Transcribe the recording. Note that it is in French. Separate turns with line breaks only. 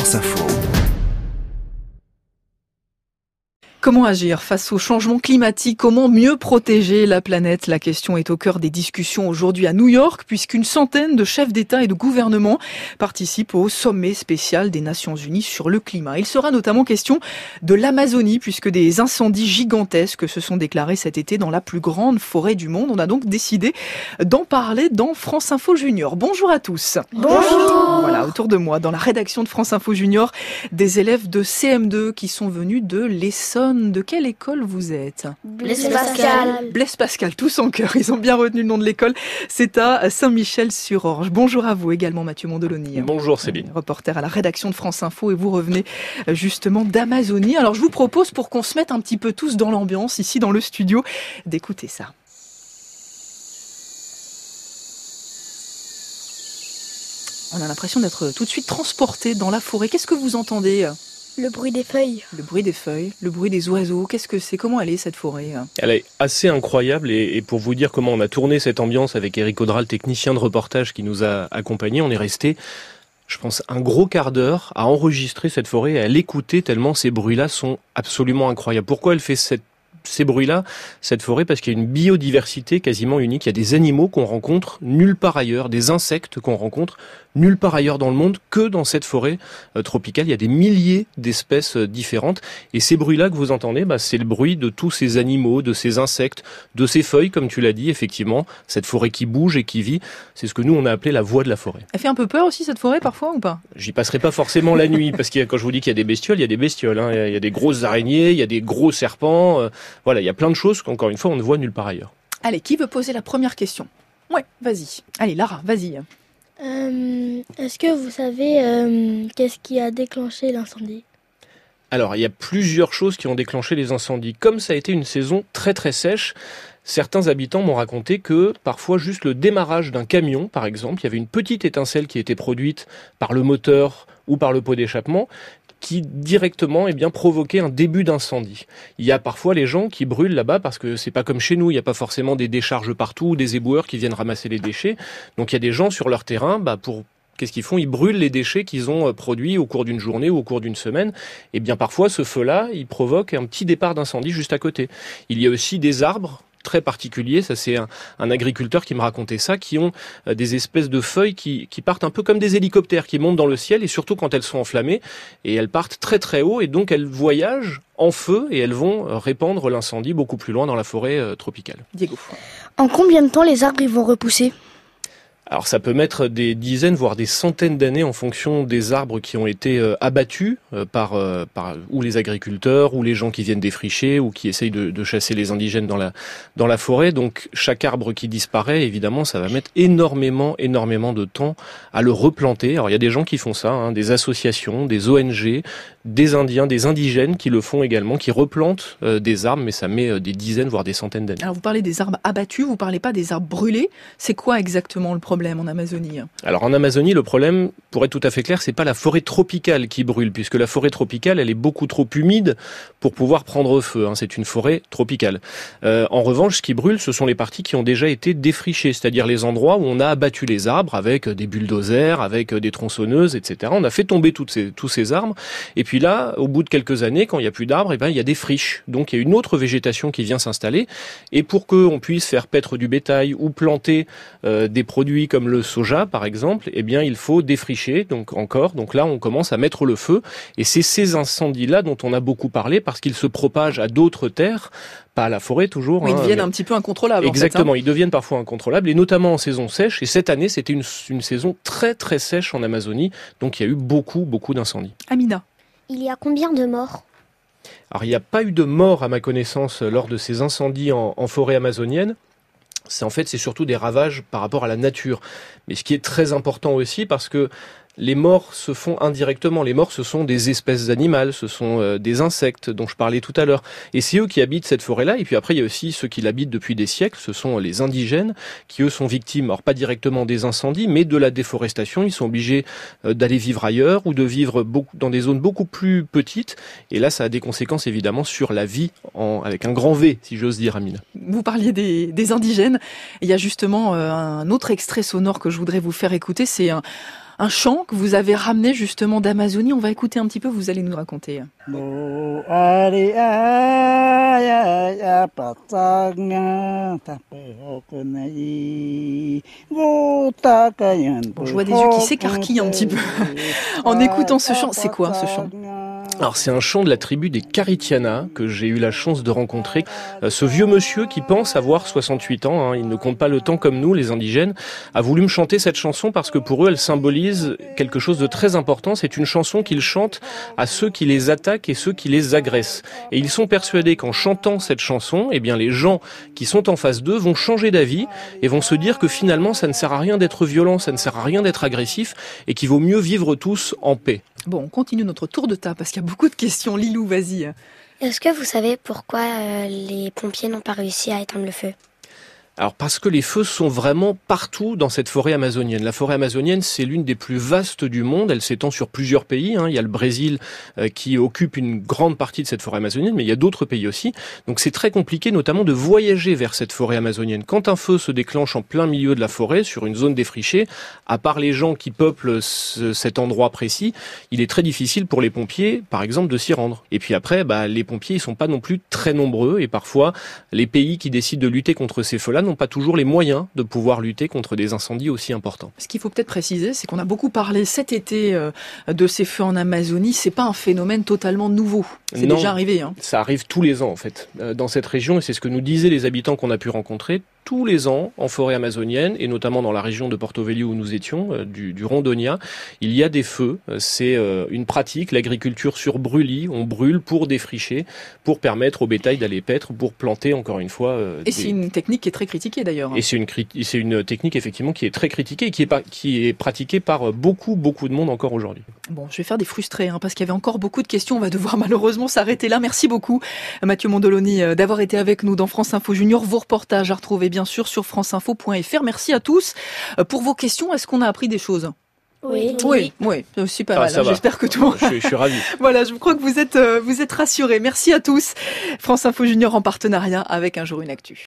France Info.
Comment agir face au changement climatique? Comment mieux protéger la planète? La question est au cœur des discussions aujourd'hui à New York, puisqu'une centaine de chefs d'État et de gouvernement participent au sommet spécial des Nations Unies sur le climat. Il sera notamment question de l'Amazonie, puisque des incendies gigantesques se sont déclarés cet été dans la plus grande forêt du monde. On a donc décidé d'en parler dans France Info Junior. Bonjour à tous.
Bonjour.
Voilà, autour de moi, dans la rédaction de France Info Junior, des élèves de CM2 qui sont venus de l'Essonne. De quelle école vous êtes?
Blaise Pascal.
Blaise Pascal, tous en cœur. Ils ont bien retenu le nom de l'école. C'est à Saint-Michel-sur-Orge. Bonjour à vous également, Mathieu Mondoloni.
Bonjour Céline.
Reporter à la rédaction de France Info, et vous revenez justement d'Amazonie. Alors je vous propose, pour qu'on se mette un petit peu tous dans l'ambiance ici dans le studio, d'écouter ça. On a l'impression d'être tout de suite transporté dans la forêt. Qu'est-ce que vous entendez ?
Le bruit des feuilles.
Le bruit des feuilles, le bruit des oiseaux. Qu'est-ce que c'est? Comment elle est, cette forêt?
Elle est assez incroyable, et pour vous dire comment on a tourné cette ambiance avec Eric Audral, technicien de reportage qui nous a accompagnés, on est resté, je pense, un gros quart d'heure à enregistrer cette forêt et à l'écouter, tellement ces bruits-là sont absolument incroyables. Pourquoi elle fait ces bruits-là, cette forêt? Parce qu'il y a une biodiversité quasiment unique. Il y a des animaux qu'on rencontre nulle part ailleurs, des insectes qu'on rencontre nulle part ailleurs dans le monde que dans cette forêt tropicale. Il y a des milliers d'espèces différentes. Et ces bruits-là que vous entendez, c'est le bruit de tous ces animaux, de ces insectes, de ces feuilles, comme tu l'as dit, effectivement. Cette forêt qui bouge et qui vit, c'est ce que nous, on a appelé la voix de la forêt.
Elle fait un peu peur aussi, cette forêt, parfois, ou pas?
J'y passerai pas forcément la nuit, parce que quand je vous dis qu'il y a des bestioles, il y a des bestioles. Hein. Il y a des grosses araignées, il y a des gros serpents. Voilà, il y a plein de choses qu'encore une fois, on ne voit nulle part ailleurs.
Allez, qui veut poser la première question? Ouais, vas-y. Allez, Lara, vas-y.
Est-ce que vous savez qu'est-ce qui a déclenché l'incendie?
Alors, il y a plusieurs choses qui ont déclenché les incendies. Comme ça a été une saison très très sèche, certains habitants m'ont raconté que parfois juste le démarrage d'un camion, par exemple, il y avait une petite étincelle qui était produite par le moteur ou par le pot d'échappement, qui directement provoquait un début d'incendie. Il y a parfois les gens qui brûlent là-bas parce que c'est pas comme chez nous, il n'y a pas forcément des décharges partout ou des éboueurs qui viennent ramasser les déchets. Donc il y a des gens sur leur terrain, qu'est-ce qu'ils font? Ils brûlent les déchets qu'ils ont produits au cours d'une journée ou au cours d'une semaine. Et bien parfois ce feu-là, il provoque un petit départ d'incendie juste à côté. Il y a aussi des arbres très particuliers, ça c'est un agriculteur qui me racontait ça, qui ont des espèces de feuilles qui partent un peu comme des hélicoptères, qui montent dans le ciel, et surtout quand elles sont enflammées, et elles partent très très haut, et donc elles voyagent en feu, et elles vont répandre l'incendie beaucoup plus loin dans la forêt tropicale.
Diego.
En combien de temps les arbres vont repousser?
Alors ça peut mettre des dizaines, voire des centaines d'années en fonction des arbres qui ont été abattus par ou les agriculteurs, ou les gens qui viennent défricher, ou qui essayent de chasser les indigènes dans la forêt. Donc chaque arbre qui disparaît, évidemment, ça va mettre énormément de temps à le replanter. Alors il y a des gens qui font ça, des associations, des ONG, des Indiens, des indigènes qui le font également, qui replantent des arbres, mais ça met des dizaines, voire des centaines d'années.
Alors vous parlez des arbres abattus, vous parlez pas des arbres brûlés. C'est quoi exactement le problème en Amazonie?
Alors en Amazonie, le problème, pour être tout à fait clair, c'est pas la forêt tropicale qui brûle, puisque la forêt tropicale, elle est beaucoup trop humide pour pouvoir prendre feu. C'est une forêt tropicale. En revanche, ce qui brûle, ce sont les parties qui ont déjà été défrichées, c'est-à-dire les endroits où on a abattu les arbres avec des bulldozers, avec des tronçonneuses, etc. On a fait tomber tous ces arbres. Et puis là, au bout de quelques années, quand il n'y a plus d'arbres, il y a des friches. Donc il y a une autre végétation qui vient s'installer. Et pour qu'on puisse faire paître du bétail ou planter des produits comme le soja, par exemple, il faut défricher, donc là, on commence à mettre le feu. Et c'est ces incendies-là dont on a beaucoup parlé, parce qu'ils se propagent à d'autres terres, pas à la forêt toujours.
Oui, ils deviennent un petit peu incontrôlables.
Exactement,
en fait,
ils deviennent parfois incontrôlables, et notamment en saison sèche. Et cette année, c'était une saison très très sèche en Amazonie, donc il y a eu beaucoup d'incendies.
Amina.
Il y a combien de morts?
Alors il n'y a pas eu de mort à ma connaissance lors de ces incendies en forêt amazonienne. C'est surtout des ravages par rapport à la nature. Mais ce qui est très important aussi, parce que les morts se font indirectement. Les morts, ce sont des espèces animales, ce sont des insectes dont je parlais tout à l'heure. Et c'est eux qui habitent cette forêt-là. Et puis après, il y a aussi ceux qui l'habitent depuis des siècles. Ce sont les indigènes qui, eux, sont victimes, alors pas directement des incendies, mais de la déforestation. Ils sont obligés d'aller vivre ailleurs ou de vivre dans des zones beaucoup plus petites. Et là, ça a des conséquences, évidemment, sur la vie, avec un grand V, si j'ose dire, Amina.
Vous parliez des indigènes. Il y a justement un autre extrait sonore que je voudrais vous faire écouter. C'est un chant que vous avez ramené justement d'Amazonie. On va écouter un petit peu, vous allez nous raconter. Bon, je vois des yeux qui s'écarquillent un petit peu en écoutant ce chant. C'est quoi ce chant ?
Alors c'est un chant de la tribu des Caritiana que j'ai eu la chance de rencontrer. Ce vieux monsieur qui pense avoir 68 ans, il ne compte pas le temps comme nous les indigènes, a voulu me chanter cette chanson parce que pour eux elle symbolise quelque chose de très important. C'est une chanson qu'ils chantent à ceux qui les attaquent et ceux qui les agressent. Et ils sont persuadés qu'en chantant cette chanson, eh bien les gens qui sont en face d'eux vont changer d'avis et vont se dire que finalement ça ne sert à rien d'être violent, ça ne sert à rien d'être agressif et qu'il vaut mieux vivre tous en paix.
Bon, on continue notre tour de table parce qu'il y a beaucoup de questions. Lilou, vas-y.
Est-ce que vous savez pourquoi les pompiers n'ont pas réussi à éteindre le feu ?
Alors parce que les feux sont vraiment partout dans cette forêt amazonienne. La forêt amazonienne, c'est l'une des plus vastes du monde. Elle s'étend sur plusieurs pays. Il y a le Brésil qui occupe une grande partie de cette forêt amazonienne, mais il y a d'autres pays aussi. Donc c'est très compliqué notamment de voyager vers cette forêt amazonienne. Quand un feu se déclenche en plein milieu de la forêt, sur une zone défrichée, à part les gens qui peuplent cet endroit précis, il est très difficile pour les pompiers, par exemple, de s'y rendre. Et puis après, les pompiers, ils sont pas non plus très nombreux. Et parfois, les pays qui décident de lutter contre ces feux-là n'ont pas toujours les moyens de pouvoir lutter contre des incendies aussi importants.
Ce qu'il faut peut-être préciser, c'est qu'on a beaucoup parlé cet été de ces feux en Amazonie. C'est pas un phénomène totalement nouveau. C'est déjà arrivé.
Ça arrive tous les ans en fait dans cette région et c'est ce que nous disaient les habitants qu'on a pu rencontrer. Tous les ans, en forêt amazonienne, et notamment dans la région de Porto Velho où nous étions, du Rondônia, il y a des feux. C'est une pratique, l'agriculture sur brûlis. On brûle pour défricher, pour permettre au bétail d'aller paître, pour planter encore une fois.
Et c'est une technique qui est très critiquée d'ailleurs.
Et c'est une technique effectivement qui est très critiquée et qui est pratiquée par beaucoup de monde encore aujourd'hui.
Bon, je vais faire des frustrés parce qu'il y avait encore beaucoup de questions. On va devoir malheureusement s'arrêter là. Merci beaucoup Mathieu Mondoloni d'avoir été avec nous dans France Info Junior. Vos reportages à retrouver bien sûr sur franceinfo.fr. Merci à tous pour vos questions. Est-ce qu'on a appris des choses ?
Oui,
c'est aussi pas mal. J'espère que tout le monde...
Je suis ravi.
Voilà, je crois que vous êtes rassurés. Merci à tous. France Info Junior en partenariat avec Un Jour Une Actu.